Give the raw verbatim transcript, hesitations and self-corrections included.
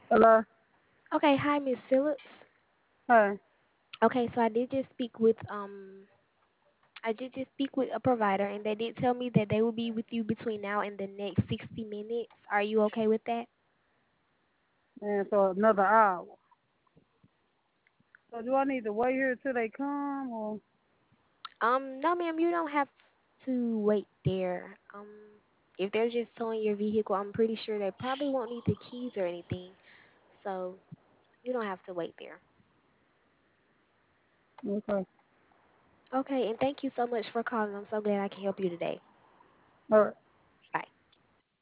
Hello. Okay, hi, Miss Phillips. Hi. Okay, so I did just speak with um I did just speak with a provider and they did tell me that they will be with you between now and the next sixty minutes. Are you okay with that? And so another hour. So do I need to wait here till they come or? Um no ma'am, you don't have to wait there. Um if they're just towing your vehicle, I'm pretty sure they probably won't need the keys or anything. So you don't have to wait there. Okay. Okay, and thank you so much for calling. I'm so glad I can help you today. All right.